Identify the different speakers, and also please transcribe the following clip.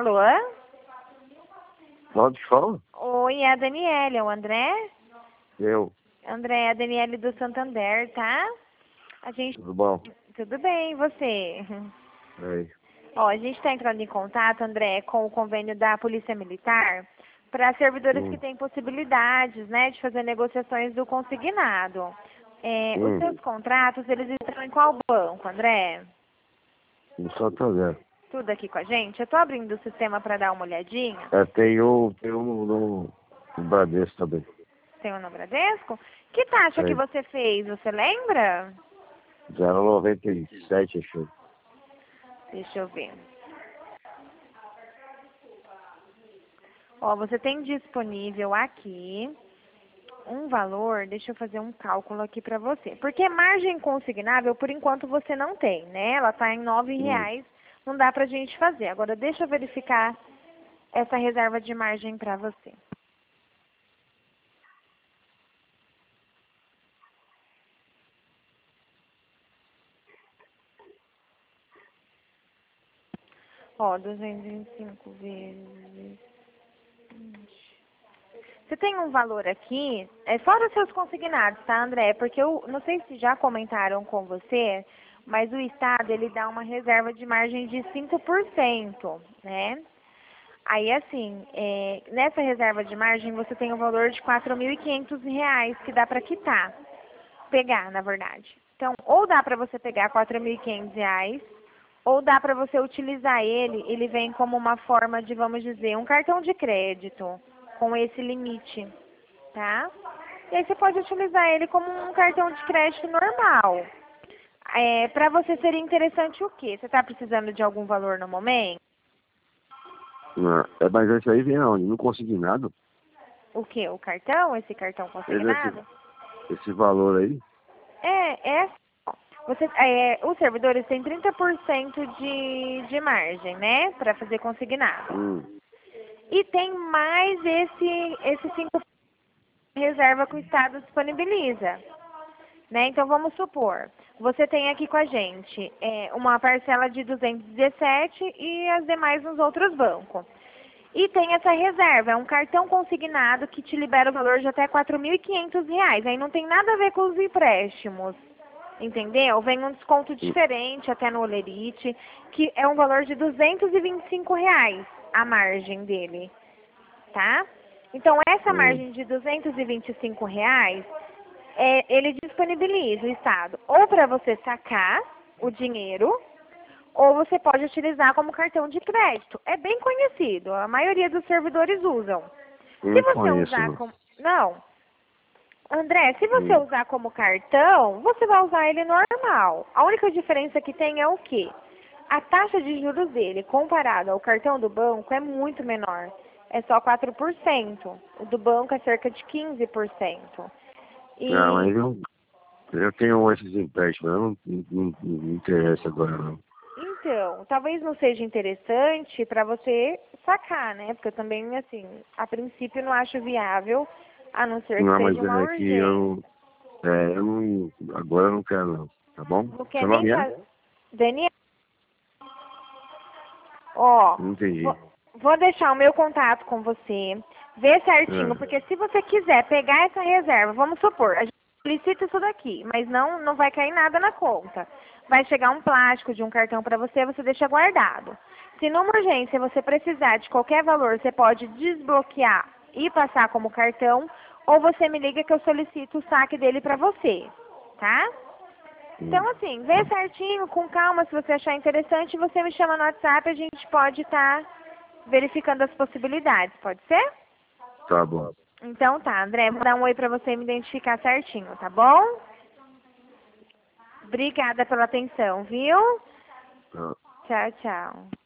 Speaker 1: Alô?
Speaker 2: Pode falar?
Speaker 1: Oi, é a Daniela, é o André?
Speaker 2: Eu.
Speaker 1: André, é a Daniela do Santander, tá? A gente...
Speaker 2: Tudo bom?
Speaker 1: Tudo bem, e você?
Speaker 2: Aí.
Speaker 1: Ó, a gente está entrando em contato, André, com o convênio da Polícia Militar para servidores que têm possibilidades, né, de fazer negociações do consignado. Os seus contratos, eles estão em qual banco, André?
Speaker 2: No Santander.
Speaker 1: Tudo aqui com a gente? Eu estou abrindo o sistema para dar uma olhadinha.
Speaker 2: Tem um no Bradesco também.
Speaker 1: Tem um no Bradesco? Que taxa que
Speaker 2: Tem.
Speaker 1: você fez, você lembra?
Speaker 2: 0,97, achei.
Speaker 1: Deixa eu ver. Ó, você tem disponível aqui um valor, deixa eu fazer um cálculo aqui para você. Porque margem consignável, por enquanto, você não tem, né? Ela está em R$ 9, não dá pra gente fazer. Agora, deixa eu verificar essa reserva de margem para você. Ó, 225 vezes... Você tem um valor aqui, fora os seus consignados, tá, André? Porque eu não sei se já comentaram com você, mas o Estado, ele dá uma reserva de margem de 5%, né? Aí, assim, nessa reserva de margem, você tem um valor de R$ 4.500 que dá para quitar, pegar, na verdade. Então, ou dá para você pegar R$ 4.500, ou dá para você utilizar ele vem como uma forma de, vamos dizer, um cartão de crédito com esse limite, tá? E aí você pode utilizar ele como um cartão de crédito normal. Para você seria interessante o quê? Você está precisando de algum valor no momento?
Speaker 2: Mas esse aí vem aonde? No consignado?
Speaker 1: O quê? O cartão? Esse cartão consignado?
Speaker 2: Esse valor aí?
Speaker 1: Os servidores têm 30% de margem, né? Para fazer consignado. E tem mais esse 5% de reserva que o Estado disponibiliza. Né? Então, vamos supor, você tem aqui com a gente uma parcela de 217 e as demais nos outros bancos. E tem essa reserva, é um cartão consignado que te libera o valor de até R$ 4.500. Aí não tem nada a ver com os empréstimos, entendeu? Vem um desconto diferente até no Olerite, que é um valor de R$ 225 a margem dele, tá? Então, essa margem de R$ 225, ele disponibiliza o Estado ou para você sacar o dinheiro, ou você pode utilizar como cartão de crédito. É bem conhecido, a maioria dos servidores usam. Se você usar como... Não. André, se você usar como cartão, você vai usar ele normal. A única diferença que tem é o quê? A taxa de juros dele, comparada ao cartão do banco, é muito menor. É só 4%. O do banco é cerca de 15%.
Speaker 2: Mas eu tenho esses empréstimos, não me interessa agora não.
Speaker 1: Então, talvez não seja interessante para você sacar, né? Porque eu também, assim, a princípio não acho viável, a não ser que seja uma urgência.
Speaker 2: Agora eu não quero não, tá bom?
Speaker 1: Não quer
Speaker 2: Seu
Speaker 1: nem
Speaker 2: nome é?
Speaker 1: fazer. Daniel, ó,
Speaker 2: Não entendi.
Speaker 1: vou deixar o meu contato com você, ver certinho, porque se você quiser pegar essa reserva, vamos supor, a gente solicita isso daqui, mas não vai cair nada na conta. Vai chegar um plástico de um cartão para você, você deixa guardado. Se numa urgência você precisar de qualquer valor, você pode desbloquear e passar como cartão, ou você me liga que eu solicito o saque dele para você, tá? Então, assim, vê certinho, com calma, se você achar interessante, você me chama no WhatsApp, a gente pode estar verificando as possibilidades, pode ser?
Speaker 2: Tá bom.
Speaker 1: Então tá, André, vou dar um oi pra você me identificar certinho, tá bom? Obrigada pela atenção, viu?
Speaker 2: Tá.
Speaker 1: Tchau, tchau.